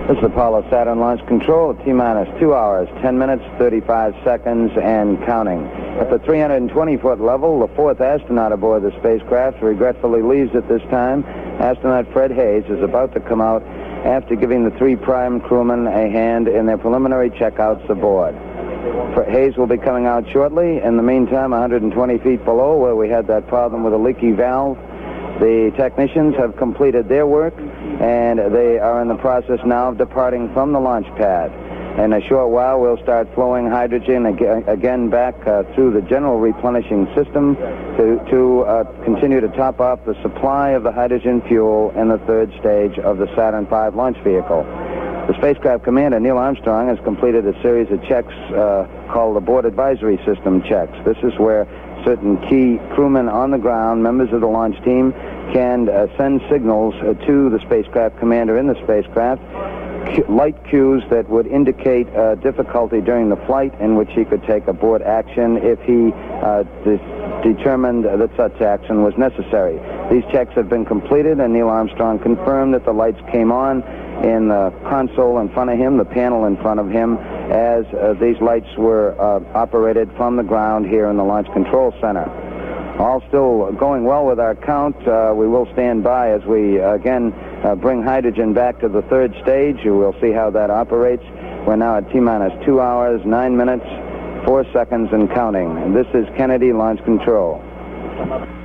This is Apollo Saturn Launch Control at T-minus 2 hours, 10 minutes, 35 seconds, and counting. At the 320-foot level, the fourth astronaut aboard the spacecraft regretfully leaves at this time. Astronaut Fred Haise is about to come out after giving the three prime crewmen a hand in their preliminary checkouts aboard. Haise will be coming out shortly. In the meantime, 120 feet below, where we had that problem with a leaky valve, the technicians have completed their work, and they are in the process now of departing from the launch pad. In a short while, we'll start flowing hydrogen again back through the general replenishing system to continue to top off the supply of the hydrogen fuel in the third stage of the Saturn V launch vehicle. The spacecraft commander, Neil Armstrong, has completed a series of checks called the Board Advisory System checks. This is where certain key crewmen on the ground, members of the launch team, can send signals to the spacecraft commander in the spacecraft, light cues that would indicate difficulty during the flight in which he could take abort action if he determined that such action was necessary. These checks have been completed, and Neil Armstrong confirmed that the lights came on in the console in front of him, the panel in front of him, as these lights were operated from the ground here in the Launch Control Center. All still going well with our count. We will stand by as we again bring hydrogen back to the third stage. We'll see how that operates. We're now at T-minus 2 hours, 9 minutes, 4 seconds, and counting. And this is Kennedy Launch Control.